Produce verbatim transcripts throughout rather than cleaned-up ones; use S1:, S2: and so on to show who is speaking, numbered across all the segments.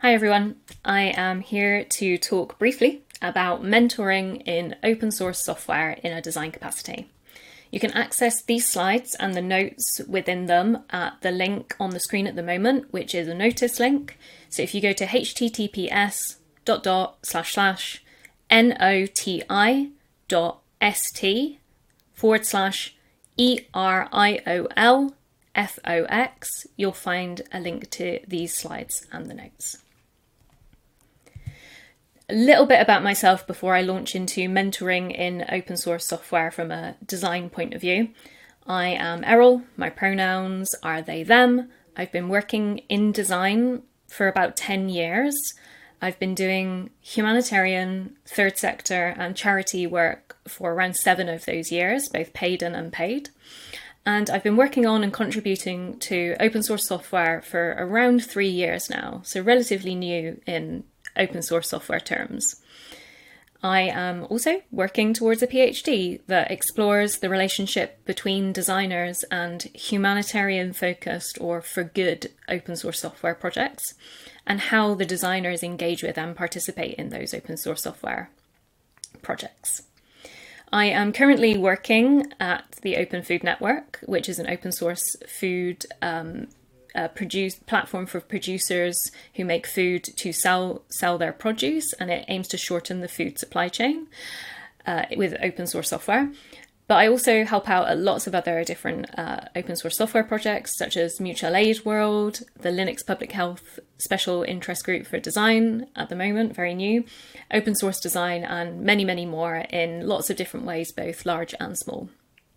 S1: Hi everyone, I am here to talk briefly about mentoring in open source software in a design capacity. You can access these slides and the notes within them at the link on the screen at the moment, which is a notice link. So if you go to https dot dot slash slash noti dot st forward slash eriol fox, you'll find a link to these slides and the notes. A little bit about myself before I launch into mentoring in open source software from a design point of view. I am Errol, my pronouns are they, them. I've been working in design for about ten years. I've been doing humanitarian, third sector and charity work for around seven of those years, both paid and unpaid. And I've been working on and contributing to open source software for around three years now, so relatively new in open source software terms. I am also working towards a PhD that explores the relationship between designers and humanitarian focused or for good open source software projects, and how the designers engage with and participate in those open source software projects. I am currently working at the Open Food Network, which is an open source food um, uh, produce, platform for producers who make food to sell sell their produce, and it aims to shorten the food supply chain uh, with open source software. But I also help out at lots of other different uh, open source software projects, such as Mutual Aid World, the Linux Public Health Special Interest Group for Design at the moment, very new, open source design, and many, many more in lots of different ways, both large and small.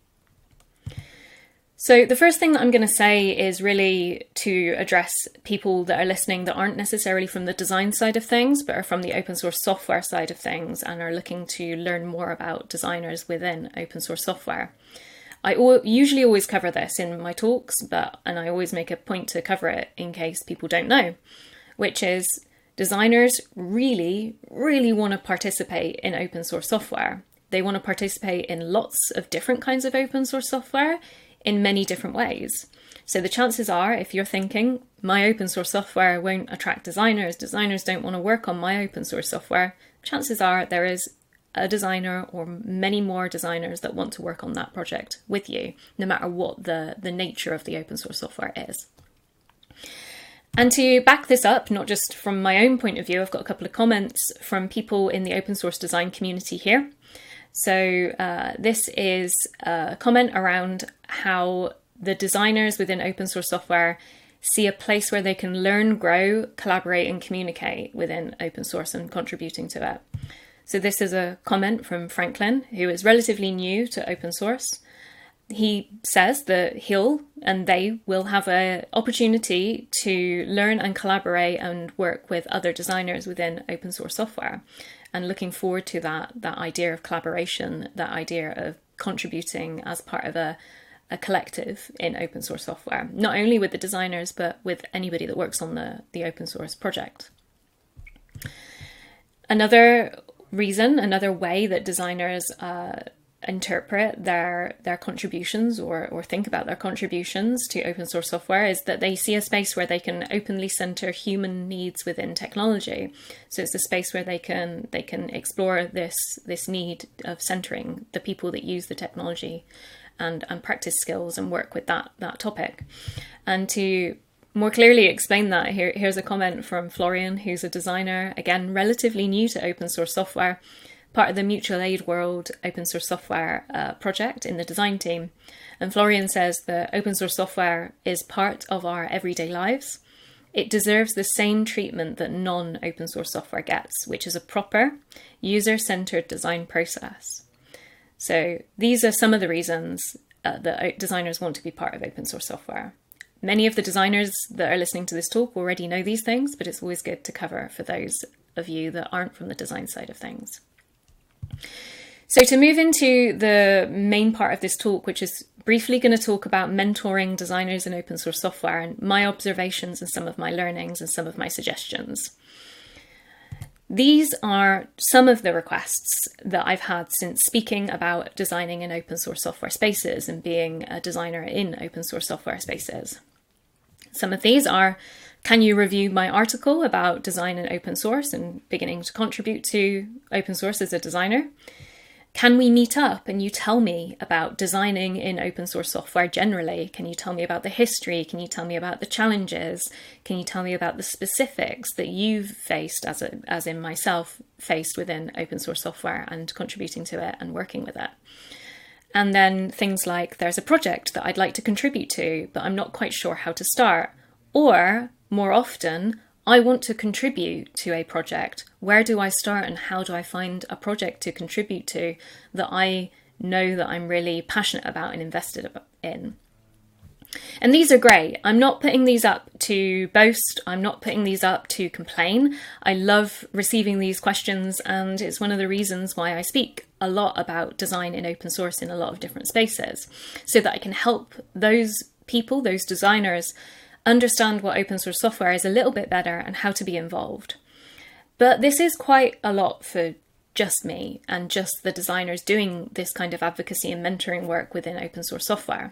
S1: So the first thing that I'm going to say is really to address people that are listening that aren't necessarily from the design side of things, but are from the open source software side of things and are looking to learn more about designers within open source software. I usually always cover this in my talks, but and I always make a point to cover it in case people don't know, which is designers really, really want to participate in open source software. They want to participate in lots of different kinds of open source software in many different ways. So the chances are, if you're thinking, my open source software won't attract designers, designers don't want to work on my open source software, chances are there is a designer or many more designers that want to work on that project with you, no matter what the, the nature of the open source software is. And to back this up, not just from my own point of view, I've got a couple of comments from people in the open source design community here. So uh, this is a comment around how the designers within open source software see a place where they can learn, grow, collaborate and communicate within open source and contributing to it. So this is a comment from Franklin, who is relatively new to open source. He says that he'll and they will have an opportunity to learn and collaborate and work with other designers within open source software. And looking forward to that, that idea of collaboration, that idea of contributing as part of a, a collective in open source software, not only with the designers, but with anybody that works on the, the open source project. Another reason, another way that designers uh, interpret their their contributions or, or think about their contributions to open source software is that they see a space where they can openly center human needs within technology. So it's a space where they can they can explore this this need of centering the people that use the technology and, and practice skills and work with that that topic. And to more clearly explain that, here, here's a comment from Florian, who's a designer, again, relatively new to open source software, part of the Mutual Aid World open source software uh, project in the design team. And Florian says that open source software is part of our everyday lives. It deserves the same treatment that non-open source software gets, which is a proper, user-centered design process. So these are some of the reasons uh, that designers want to be part of open source software. Many of the designers that are listening to this talk already know these things, but it's always good to cover for those of you that aren't from the design side of things. So to move into the main part of this talk, which is briefly going to talk about mentoring designers in open source software and my observations and some of my learnings and some of my suggestions. These are some of the requests that I've had since speaking about designing in open source software spaces and being a designer in open source software spaces. Some of these are, can you review my article about design in open source and beginning to contribute to open source as a designer? Can we meet up and you tell me about designing in open source software generally? Can you tell me about the history? Can you tell me about the challenges? Can you tell me about the specifics that you've faced, as a, as in myself, faced within open source software and contributing to it and working with it? And then things like, there's a project that I'd like to contribute to, but I'm not quite sure how to start. Or more often, I want to contribute to a project. Where do I start and how do I find a project to contribute to that I know that I'm really passionate about and invested in? And these are great. I'm not putting these up to boast. I'm not putting these up to complain. I love receiving these questions, and it's one of the reasons why I speak a lot about design in open source in a lot of different spaces, so that I can help those people, those designers, understand what open source software is a little bit better and how to be involved. But this is quite a lot for just me and just the designers doing this kind of advocacy and mentoring work within open source software.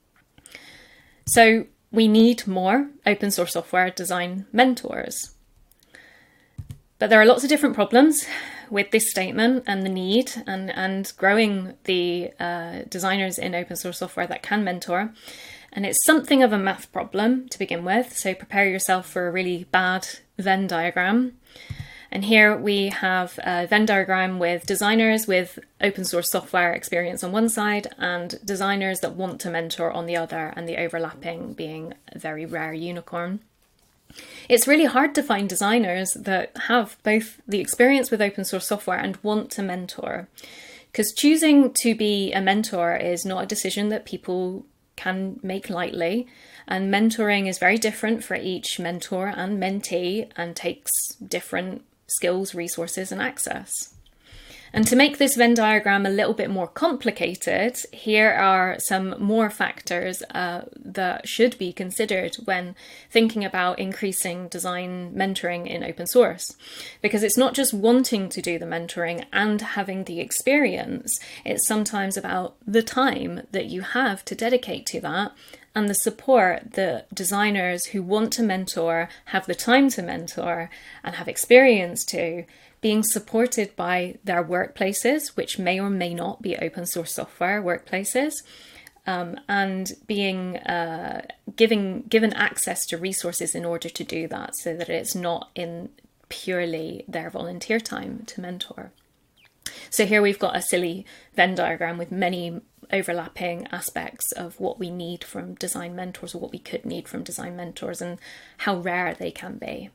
S1: So we need more open source software design mentors. But there are lots of different problems with this statement and the need and, and growing the uh, designers in open source software that can mentor. And it's something of a math problem to begin with, so prepare yourself for a really bad Venn diagram. And here we have a Venn diagram with designers with open source software experience on one side and designers that want to mentor on the other, and the overlapping being a very rare unicorn. It's really hard to find designers that have both the experience with open source software and want to mentor, because choosing to be a mentor is not a decision that people can make lightly, and mentoring is very different for each mentor and mentee and takes different skills, resources and access. And to make this Venn diagram a little bit more complicated, here are some more factors uh, that should be considered when thinking about increasing design mentoring in open source. Because it's not just wanting to do the mentoring and having the experience, it's sometimes about the time that you have to dedicate to that, and the support that designers who want to mentor, have the time to mentor and have experience to, being supported by their workplaces, which may or may not be open source software workplaces, um, and being uh, giving given access to resources in order to do that, so that it's not in purely their volunteer time to mentor. So here we've got a silly Venn diagram with many overlapping aspects of what we need from design mentors, or what we could need from design mentors, and how rare they can be.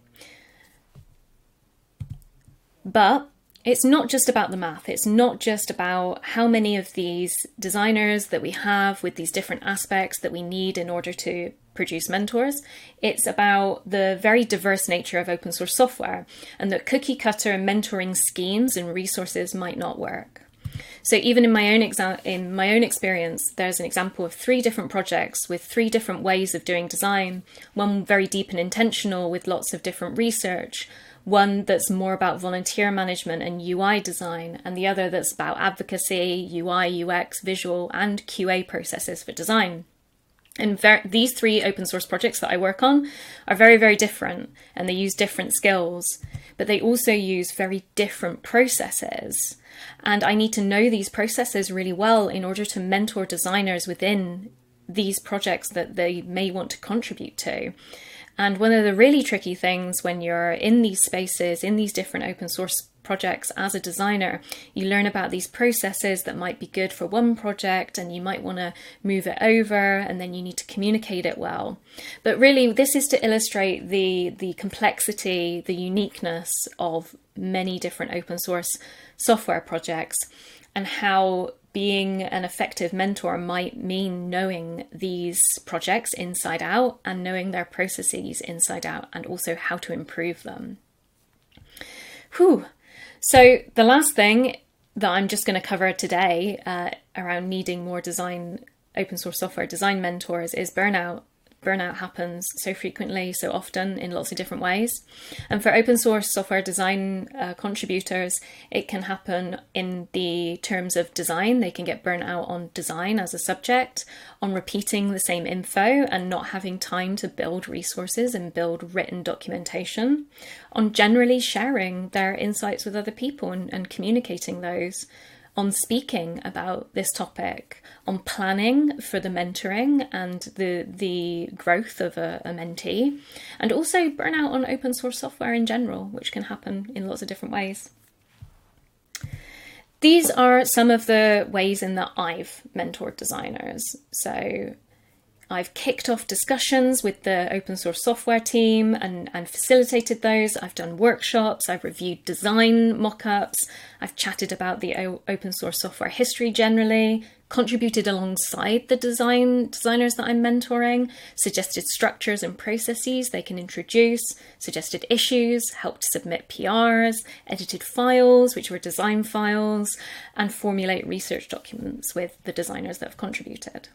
S1: But it's not just about the math. It's not just about how many of these designers that we have with these different aspects that we need in order to produce mentors. It's about the very diverse nature of open source software, and that cookie cutter mentoring schemes and resources might not work. So even in my own exa- in my own experience, there's an example of three different projects with three different ways of doing design. One very deep and intentional with lots of different research, one that's more about volunteer management and U I design, and the other that's about advocacy, U I, U X, visual, and Q A processes for design. And ver- these three open source projects that I work on are very, very different, and they use different skills, but they also use very different processes. And I need to know these processes really well in order to mentor designers within these projects that they may want to contribute to. And one of the really tricky things when you're in these spaces, in these different open source projects as a designer, you learn about these processes that might be good for one project, and you might want to move it over, and then you need to communicate it well. But really, this is to illustrate the, the complexity, the uniqueness of many different open source software projects, and how being an effective mentor might mean knowing these projects inside out and knowing their processes inside out, and also how to improve them. Whew. So the last thing that I'm just going to cover today uh, around needing more design, open source software design mentors is burnout. burnout happens so frequently, so often, in lots of different ways. And for open source software design uh, contributors, it can happen in the terms of design. They can get burnt out on design as a subject, on repeating the same info and not having time to build resources and build written documentation, on generally sharing their insights with other people and, and communicating those, on speaking about this topic, on planning for the mentoring and the the growth of a, a mentee, and also burnout on open source software in general, which can happen in lots of different ways. These are some of the ways in that I've mentored designers. So I've kicked off discussions with the open source software team and, and facilitated those. I've done workshops, I've reviewed design mock-ups, I've chatted about the o- open source software history generally, contributed alongside the design designers that I'm mentoring, suggested structures and processes they can introduce, suggested issues, helped submit P Rs, edited files, which were design files, and formulate research documents with the designers that have contributed.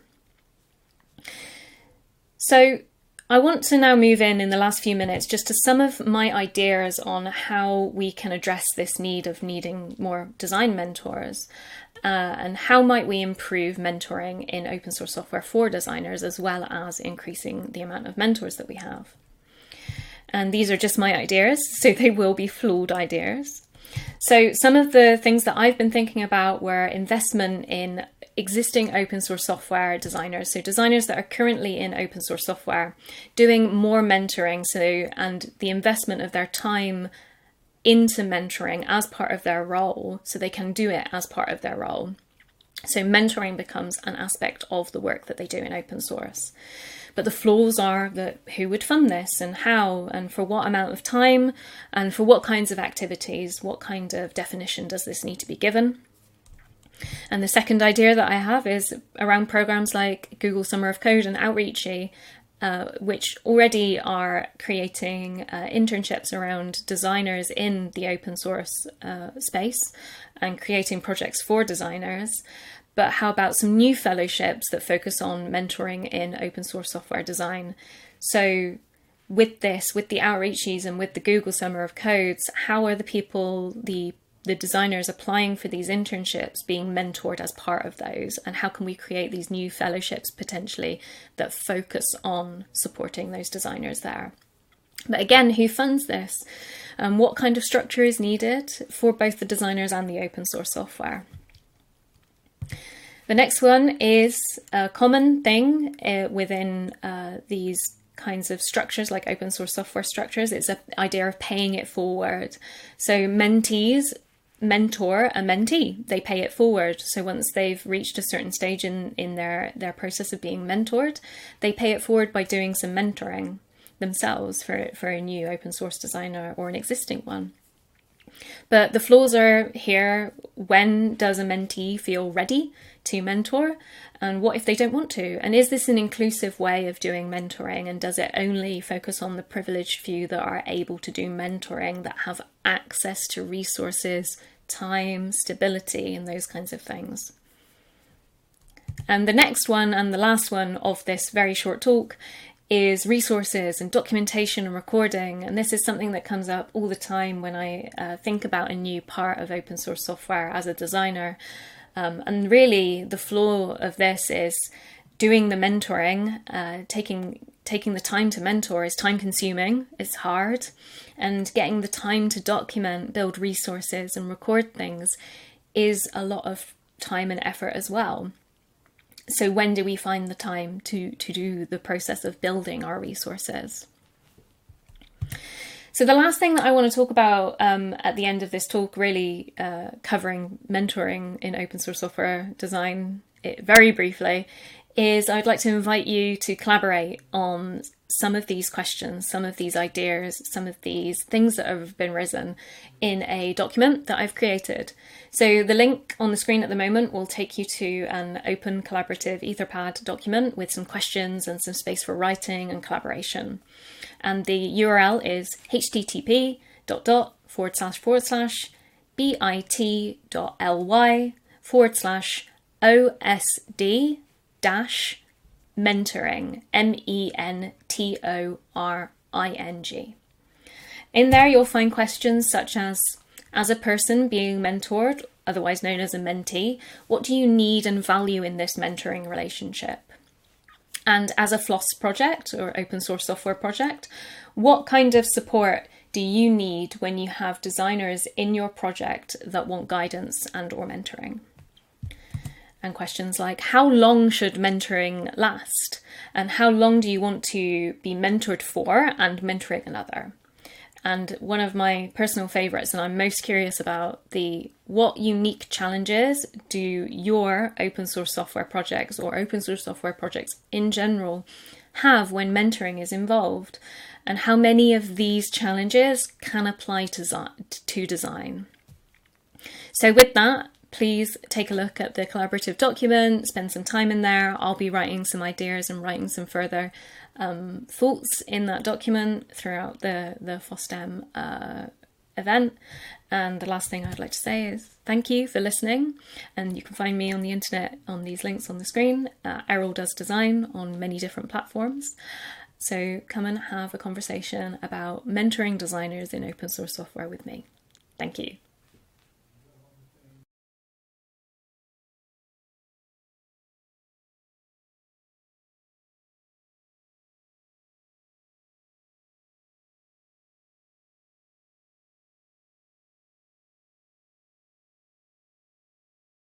S1: So I want to now move in in the last few minutes just to some of my ideas on how we can address this need of needing more design mentors, uh, and how might we improve mentoring in open source software for designers, as well as increasing the amount of mentors that we have. And these are just my ideas, so they will be flawed ideas. So some of the things that I've been thinking about were investment in existing open source software designers, so designers that are currently in open source software, doing more mentoring, so and the investment of their time into mentoring as part of their role, so they can do it as part of their role. So mentoring becomes an aspect of the work that they do in open source. But the flaws are that who would fund this and how and for what amount of time and for what kinds of activities, what kind of definition does this need to be given? And the second idea that I have is around programs like Google Summer of Code and Outreachy, uh, which already are creating uh, internships around designers in the open source uh, space and creating projects for designers. But how about some new fellowships that focus on mentoring in open source software design? So with this, with the Outreachies and with the Google Summer of Codes, how are the people, the the designers applying for these internships being mentored as part of those? And how can we create these new fellowships potentially that focus on supporting those designers there? But again, who funds this? Um, what kind of structure is needed for both the designers and the open source software? The next one is a common thing uh, within uh, these kinds of structures, like open source software structures. It's an idea of paying it forward. So mentees mentor a mentee, they pay it forward. So once they've reached a certain stage in, in their, their process of being mentored, they pay it forward by doing some mentoring themselves for, for a new open source designer or an existing one. But the flaws are here. When does a mentee feel ready to mentor? And what if they don't want to? And is this an inclusive way of doing mentoring? And does it only focus on the privileged few that are able to do mentoring, that have access to resources, time, stability, and those kinds of things? And the next one and the last one of this very short talk is resources and documentation and recording. And this is something that comes up all the time when I uh, think about a new part of open source software as a designer. Um, and really the flaw of this is doing the mentoring, uh, taking taking the time to mentor is time consuming, it's hard, and getting the time to document, build resources and record things is a lot of time and effort as well. So when do we find the time to, to do the process of building our resources? So the last thing that I want to talk about um, at the end of this talk, really uh, covering mentoring in open source software design it, very briefly, is I'd like to invite you to collaborate on some of these questions, some of these ideas, some of these things that have been risen in a document that I've created. So the link on the screen at the moment will take you to an open collaborative Etherpad document with some questions and some space for writing and collaboration. And the U R L is http dot dot forward slash forward slash bit.ly forward slash osd dash mentoring, M E N T O R I N G. In there, you'll find questions such as, as a person being mentored, otherwise known as a mentee, what do you need and value in this mentoring relationship? And as a F L O S project or open source software project, what kind of support do you need when you have designers in your project that want guidance and or mentoring? And questions like, how long should mentoring last? And how long do you want to be mentored for and mentoring another? And one of my personal favourites, and I'm most curious about, the what unique challenges do your open source software projects or open source software projects in general have when mentoring is involved? And how many of these challenges can apply to, to design? So with that, please take a look at the collaborative document, spend some time in there. I'll be writing some ideas and writing some further um, thoughts in that document throughout the, the FOSDEM uh, event. And the last thing I'd like to say is thank you for listening. And you can find me on the internet on these links on the screen. Uh, Errol Does Design on many different platforms. So come and have a conversation about mentoring designers in open source software with me. Thank you.